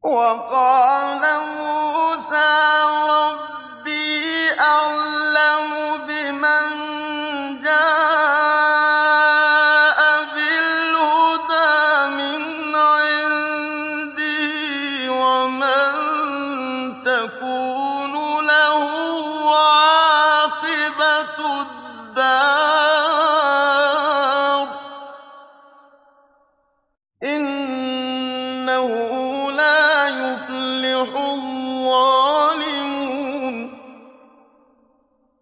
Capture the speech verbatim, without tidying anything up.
وَقَالَ مُوسَىٰ رَبِّي أَعْلَمُ بِمَن جَاءَ بِالْهُدَىٰ مِنْ عِندِهِ وَمَن تَكُونُ لَهُ عَاقِبَةُ الدَّارِ ۖ إِنَّهُ لَا يُفْلِحُ الظَّالِمُونَ